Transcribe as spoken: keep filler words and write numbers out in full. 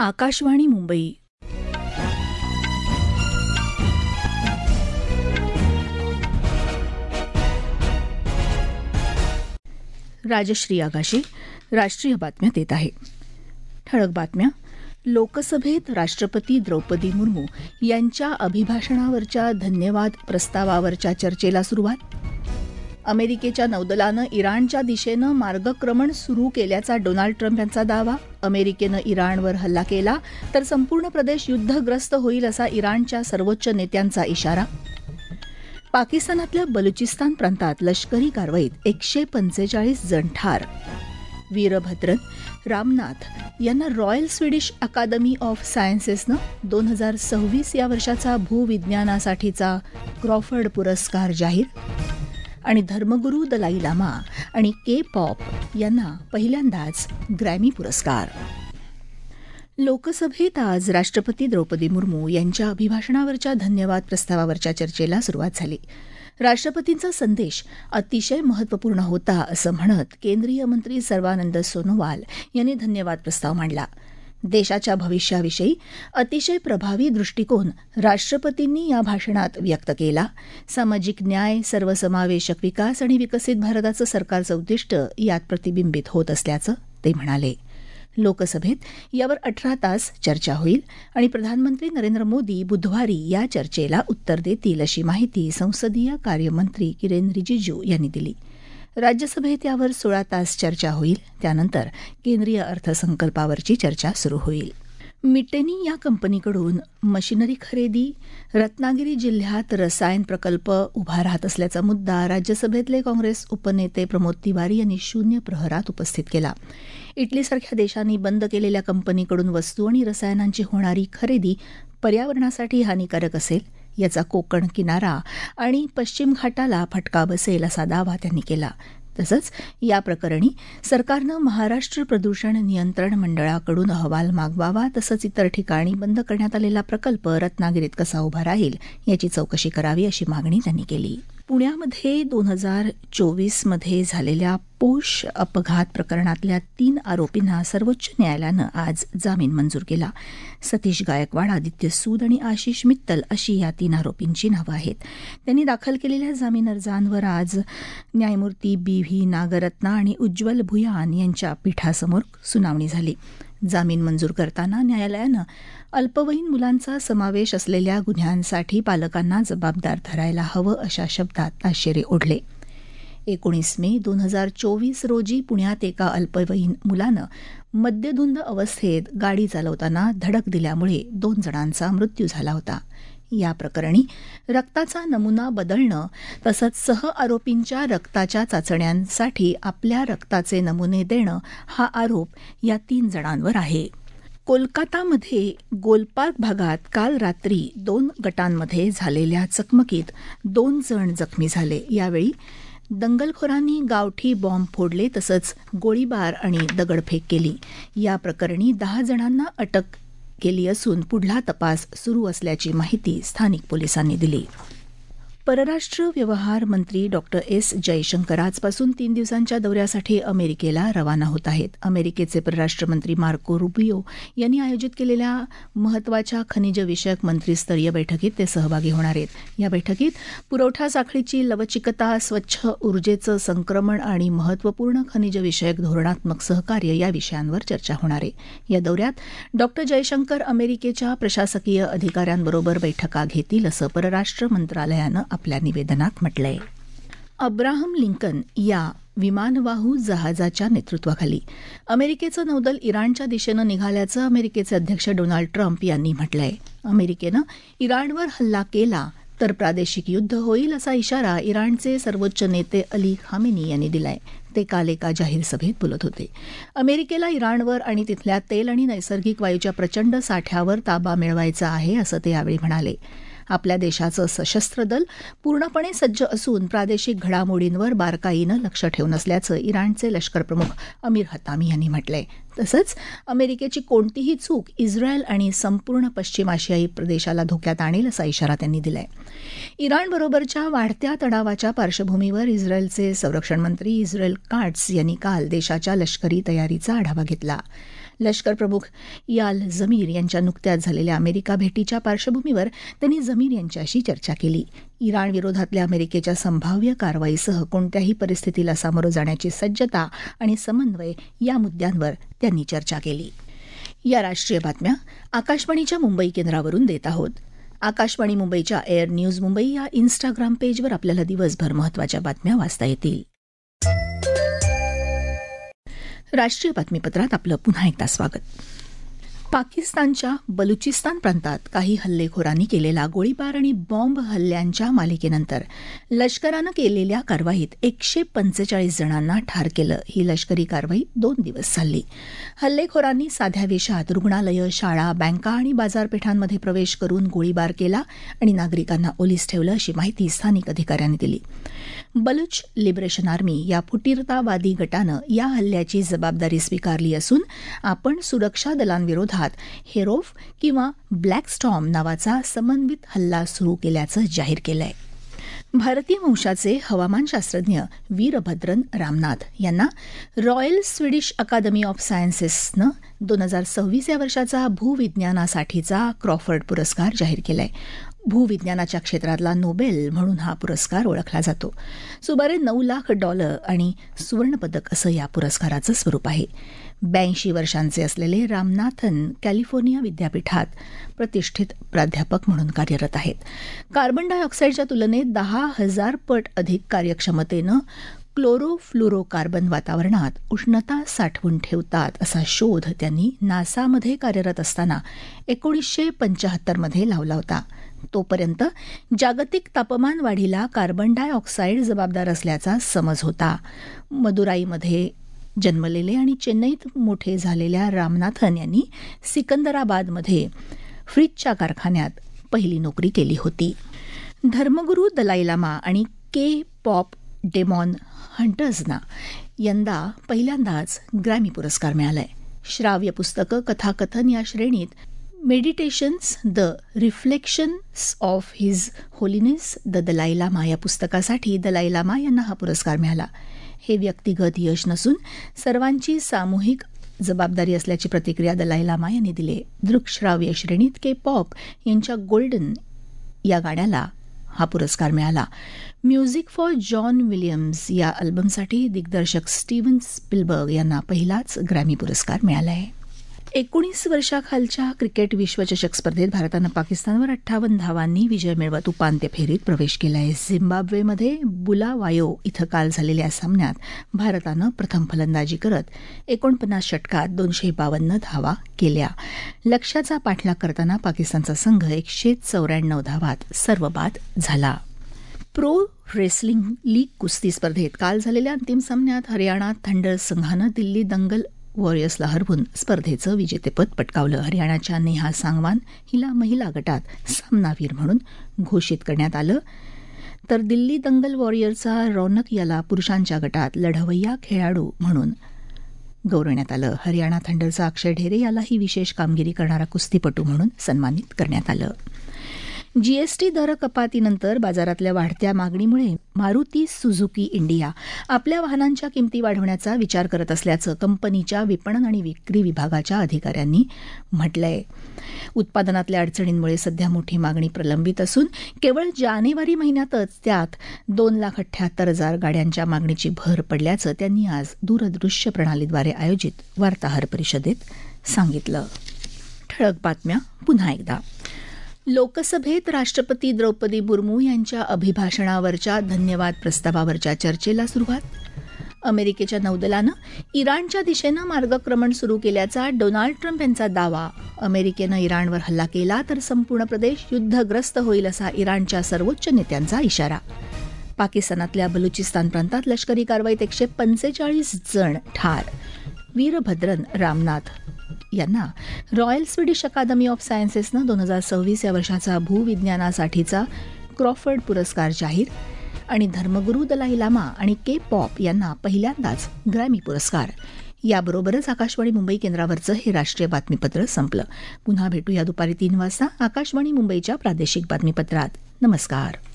आकाशवाणी मुंबई. राजश्री आगाशे राष्ट्रीय बातम्या देत आहे. ठळक बातम्या. लोकसभेत राष्ट्रपती द्रौपदी मुर्मू यांच्या अभिभाषणावरच्या धन्यवाद प्रस्तावावरच्या चर्चेला सुरुवात. अमेरिकेच्या नौदलानं इराणच्या दिशेनं मार्गक्रमण सुरू केल्याचा डोनाल्ड ट्रम्प यांचा दावा. अमेरिकेनं इराणवर हल्ला केला तर संपूर्ण प्रदेश युद्धग्रस्त होईल असा इराणच्या सर्वोच्च नेत्यांचा इशारा. पाकिस्तानातल्या बलुचिस्तान प्रांतात लष्करी कारवाईत एकशे पंचेचाळीस जण ठार. वीरभद्रन रामनाथ यांना रॉयल स्वीडिश अकादमी ऑफ सायन्सेसनं दोन हजार सव्वीस या वर्षाचा भूविज्ञानासाठीचा क्रॉफर्ड पुरस्कार जाहीर. आणि धर्मगुरू दलाई लामा आणि के पॉप यांना पहिल्यांदाच ग्रॅमी पुरस्कार. लोकसभेत आज राष्ट्रपती द्रौपदी मुर्मू यांच्या अभिभाषणावरच्या धन्यवाद प्रस्तावावरच्या चर्चेला सुरुवात झाली. राष्ट्रपतींचा संदेश अतिशय महत्त्वपूर्ण होता असं म्हणत केंद्रीय मंत्री सर्वानंद सोनोवाल यांनी धन्यवाद प्रस्ताव मांडला. देशाच्या भविष्याविषयी अतिशय प्रभावी दृष्टिकोन राष्ट्रपतींनी या भाषणात व्यक्त केला. सामाजिक न्याय, सर्वसमावेशक विकास आणि विकसित भारताचं सरकारचं उद्दिष्ट यात प्रतिबिंबित होत असल्याचं ते म्हणाले. लोकसभेत यावर अठरा तास चर्चा होईल आणि प्रधानमंत्री नरेंद्र मोदी बुधवारी या चर्चेला उत्तर देतील अशी माहिती संसदीय कार्यमंत्री किरेन रिजिजू यांनी दिली. राज्यसभेत यावर सोळा तास चर्चा होईल. त्यानंतर केंद्रीय अर्थसंकल्पावरची चर्चा सुरू होईल. मिटेनी या कंपनीकडून मशिनरी खरेदी, रत्नागिरी जिल्ह्यात रसायन प्रकल्प उभा राहत असल्याचा मुद्दा राज्यसभेतले काँग्रेस उपनेते प्रमोद तिवारी यांनी शून्य प्रहरात उपस्थित केला. इटलीसारख्या देशांनी बंद केलेल्या कंपनीकडून वस्तू आणि रसायनांची होणारी खरेदी पर्यावरणासाठी हानिकारक असेल, याचा कोकण किनारा आणि पश्चिम घाटाला फटका बसेल असा दावा त्यांनी केला. तसंच या प्रकरणी सरकारनं महाराष्ट्र प्रदूषण नियंत्रण मंडळाकडून अहवाल मागवावा. तसंच इतर ठिकाणी बंद करण्यात आलेला प्रकल्प रत्नागिरीत कसा उभा राहील याची चौकशी करावी अशी मागणी त्यांनी केली. पुण्यामध्ये दोन हजार चोवीसमध्ये झालेल्या पोष अपघात प्रकरणातल्या तीन आरोपींना सर्वोच्च न्यायालयानं आज जामीन मंजूर केला. सतीश गायकवाड, आदित्य सूद आणि आशिष मित्तल अशी या तीन आरोपींची नावं आहेत. त्यांनी दाखल केलेल्या जामीन अर्जांवर आज न्यायमूर्ती बी व्ही नागरत्ना आणि उज्ज्वल भुयान यांच्या पीठासमोर सुनावणी झाली. जामीन मंजूर करताना न्यायालयानं अल्पवयीन मुलांचा समावेश असलेल्या गुन्ह्यांसाठी पालकांना जबाबदार धरायला हवं अशा शब्दात ताशेरे ओढले. एकोणीस मे दोन हजार चोवीस रोजी पुण्यात एका अल्पवयीन मुलानं मद्यधुंद अवस्थेत गाडी चालवताना धडक दिल्यामुळे दोन जणांचा मृत्यू झाला होता. या प्रकरणी रक्ताचा नमुना बदलणं तसंच सह आरोपींच्या रक्ताच्या चाचण्यांसाठी आपल्या रक्ताचे नमुने देणं हा आरोप या तीन जणांवर आहे. कोलकातामध्ये गोलपार्क भागात काल रात्री दोन गटांमध्ये झालेल्या चकमकीत दोन जण जखमी झाले. यावेळी दंगलखोरांनी गावठी बॉम्ब फोडले तसंच गोळीबार आणि दगडफेक केली. या प्रकरणी दहा जणांना अटक केली असून पुढला तपास सुरू असल्याची माहिती स्थानिक पोलिसांनी दिली. परराष्ट्र व्यवहार मंत्री डॉक्टर एस जयशंकर आजपासून तीन दिवसांच्या दौऱ्यासाठी अमेरिकेला रवाना होत आहेत. अमेरिकेचे परराष्ट्र मंत्री मार्को रुबियो यांनी आयोजित केलेल्या महत्वाच्या खनिजविषयक मंत्रीस्तरीय बैठकीत ते सहभागी होणार आहेत. या बैठकीत पुरवठा साखळीची लवचिकता, स्वच्छ ऊर्जेचं संक्रमण आणि महत्वपूर्ण खनिजविषयक धोरणात्मक सहकार्य या विषयांवर चर्चा होणार आहे. या दौऱ्यात डॉक्टर जयशंकर अमेरिकेच्या प्रशासकीय अधिकाऱ्यांबरोबर बैठका घेतील असं परराष्ट्र मंत्रालयानं आपल्या निवेदनात म्हटलंय. अब्राहम लिंकन या विमानवाहू जहाजाच्या नेतृत्वाखाली अमेरिकेचं नौदल इराणच्या दिशेनं निघाल्याचं अमेरिकेचे अध्यक्ष डोनाल्ड ट्रम्प यांनी म्हटलंय. अमेरिकेनं इराणवर हल्ला केला तर प्रादेशिक युद्ध होईल असा इशारा इराणचे सर्वोच्च नेते अली खामेनी यांनी दिलाय. ते काल एका जाहीर सभेत बोलत होते. अमेरिकेला इराणवर आणि तिथल्या तेल आणि नैसर्गिक वायूच्या प्रचंड साठ्यावर ताबा मिळवायचा आहे असं ते यावेळी म्हणाले. आपल्या देशाचं सशस्त्र दल पूर्णपणे सज्ज असून प्रादेशिक घडामोडींवर बारकाईनं लक्ष ठेवून असल्याचं इराणचे लष्करप्रमुख अमीर हतामी यांनी म्हटलंय. तसंच अमेरिकेची कोणतीही चूक इस्रायल आणि संपूर्ण पश्चिम आशियाई प्रदेशाला धोक्यात आणेल असा इशारा त्यांनी दिलाय. इराणबरोबरच्या वाढत्या तणावाच्या पार्श्वभूमीवर इस्रायलचे संरक्षण मंत्री इस्रायल काट्स यांनी काल देशाच्या लष्करी तयारीचा आढावा घेतला. लष्कर प्रमुख याल जमीर यांच्या नुकत्याच झालेल्या अमेरिका भेटीच्या पार्श्वभूमीवर त्यांनी जमीर यांच्याशी चर्चा केली. इराण विरोधातल्या अमेरिकेच्या संभाव्य कारवाईसह कोणत्याही परिस्थितीला सामोरं जाण्याची सज्जता आणि समन्वय या मुद्द्यांवर त्यांनी चर्चा केली. या राष्ट्रीय बातम्या आकाशवाणीच्या मुंबई केंद्रावरून देत आहोत. आकाशवाणी मुंबईच्या एअर न्यूज मुंबई या इन्स्टाग्राम पेजवर आपल्याला दिवसभर महत्त्वाच्या बातम्या वाचता येतील. राष्ट्रीय बातमीपत्रात आपलं पुन्हा एकदा स्वागत. पाकिस्तानच्या बलुचिस्तान प्रांतात काही हल्लेखोरांनी केलेला गोळीबार आणि बॉम्ब हल्ल्यांच्या मालिकेनंतर लष्करानं केलेल्या कारवाईत एकशे पंचेचाळीस जणांना ठार केलं. ही लष्करी कारवाई दोन दिवस चालली. हल्लेखोरांनी साध्या वेशात रुग्णालयं, शाळा, बँका आणि बाजारपेठांमध्ये प्रवेश करून गोळीबार केला आणि नागरिकांना ओलीस ठेवलं, अशी माहिती स्थानिक अधिकाऱ्यांनी दिली. बलुच लिबरेशन आर्मी या फुटीरतावादी गटानं या हल्ल्याची जबाबदारी स्वीकारली असून आपण सुरक्षा दलांविरोधात हेरोफ किंवा ब्लॅक स्टॉर्म नावाचा समन्वित हल्ला सुरू केल्याचं जाहीर केलंय. भारतीय वंशाचे हवामानशास्त्रज्ञ वीरभद्रन रामनाथ यांना रॉयल स्वीडिश अकादमी ऑफ सायन्सेसनं दोन हजार सव्वीस या वर्षाचा भूविज्ञानासाठीचा क्रॉफर्ड पुरस्कार जाहीर केलाय. भूविज्ञानाच्या क्षेत्रातला नोबेल म्हणून हा पुरस्कार ओळखला जातो. सुमारे नऊ लाख डॉलर आणि सुवर्णपदक असं या पुरस्काराचं स्वरूप आहे. ब्याऐंशी वर्षांचे असलेले रामनाथन कॅलिफोर्निया विद्यापीठात प्रतिष्ठित प्राध्यापक म्हणून कार्यरत आहेत. कार्बन डायऑक्साईडच्या तुलनेत दहा हजार पट अधिक कार्यक्षमतेनं क्लोरोफ्लोरोकार्बन वातावरणात उष्णता साठवून ठेवतात असा शोध त्यांनी नासामध्ये कार्यरत असताना एकोणीसशे पंचाहत्तरमध्ये लावला होता. तोपर्यंत जागतिक तापमान वाढीला कार्बन डायऑक्साईड जबाबदार असल्याचा समज होता. मदुराईमध्ये जन्मलेले आणि चेन्नईत मोठे झालेल्या रामनाथन यांनी सिकंदराबादमध्ये फ्रिजच्या कारखान्यात पहिली नोकरी केली होती. धर्मगुरू दलाई लामा आणि के पॉप डेमॉन हंटर्सना यंदा पहिल्यांदाच ग्रॅमी पुरस्कार मिळालाय. श्राव्य पुस्तकं, कथाकथन या श्रेणीत meditations the reflections of his holiness the Dalai Lama या पुस्तकासाठी दलाई लामा यांना हा पुरस्कार मिळाला. हे व्यक्तिगत यश नसून सर्वांची सामूहिक जबाबदारी असल्याची प्रतिक्रिया दलाई लामा यांनी दिली. दृकश्राव्य श्रेणीत के पॉप यांच्या गोल्डन या गाण्याला हा पुरस्कार मिळाला. म्युझिक फॉर जॉन विलियम्स या अल्बमसाठी दिग्दर्शक स्टीव्हन स्पिलबर्ग यांना पहिलाच ग्रॅमी पुरस्कार मिळाला आहे. एकोणीस वर्षाखालच्या क्रिकेट विश्वचषक स्पर्धेत भारतानं पाकिस्तानवर अठ्ठावन्न धावांनी विजय मिळवत उपांत्य फेरीत प्रवेश केला आहे. झिम्बाब्वेमध्ये बुलावायो इथं काल झालेल्या सामन्यात भारतानं प्रथम फलंदाजी करत एकोणपन्नास षटकात दोनशे बावन्न धावा केल्या. लक्ष्याचा पाठलाग करताना पाकिस्तानचा संघ एकशे चौऱ्याण्णव धावात सर्वबाद झाला. प्रो रेसलिंग लीग कुस्ती स्पर्धेत काल झालेल्या अंतिम सामन्यात हरियाणा थंडर्स संघानं दिल्ली दंगल वॉरियर्सला हरवून स्पर्धेचं विजेतेपद पटकावलं. हरियाणाच्या नेहा सांगवान हिला महिला गटात सामनावीर म्हणून घोषित करण्यात आलं, तर दिल्ली दंगल वॉरियर्सचा रौनक याला पुरुषांच्या गटात लढवय्या खेळाडू म्हणून गौरवण्यात आलं. हरियाणा थंडरचा अक्षय ढेरे यालाही विशेष कामगिरी करणारा कुस्तीपटू म्हणून सन्मानित करण्यात आलं. जीएसटी दर कपातीनंतर बाजारातल्या वाढत्या मागणीमुळे मारुती सुझुकी इंडिया आपल्या वाहनांच्या किंमती वाढवण्याचा विचार करत असल्याचं कंपनीच्या विपणन आणि विक्री विभागाच्या अधिकाऱ्यांनी म्हटलंय. उत्पादनातल्या अडचणींमुळे सध्या मोठी मागणी प्रलंबित असून केवळ जानेवारी महिन्यातच त्यात दोन लाख अठ्ठ्याहत्तर हजार गाड्यांच्या मागणीची भर पडल्याचं त्यांनी आज दूरदृश्य प्रणालीद्वारे आयोजित वार्ताहर परिषदेत सांगितलं. ठळक बातम्या पुन्हा एकदा. लोकसभेत राष्ट्रपती द्रौपदी मुर्मू यांच्या अभिभाषणावरच्या धन्यवाद प्रस्तावावरच्या चर्चेला सुरुवात. अमेरिकेच्या नौदलानं इराणच्या दिशेनं मार्गक्रमण सुरू केल्याचा डोनाल्ड ट्रम्प यांचा दावा. अमेरिकेनं इराणवर हल्ला केला तर संपूर्ण प्रदेश युद्धग्रस्त होईल असा इराणच्या सर्वोच्च नेत्यांचा इशारा. पाकिस्तानातल्या बलुचिस्तान प्रांतात लष्करी कारवाईत एकशे पंचेचाळीस जण ठार. वीरभद्रन रामनाथ यांना रॉयल स्वीडिश अकादमी ऑफ सायन्सेसनं दोन हजार सव्वीस या वर्षाचा भूविज्ञानासाठीचा क्रॉफर्ड पुरस्कार जाहीर. आणि धर्मगुरू दलाई लामा आणि के पॉप यांना पहिल्यांदाच ग्रॅमी पुरस्कार. याबरोबरच आकाशवाणी मुंबई केंद्रावरचं हे राष्ट्रीय बातमीपत्र संपलं. पुन्हा भेटूया दुपारी तीन वाजता आकाशवाणी मुंबईच्या प्रादेशिक बातमीपत्रात. नमस्कार.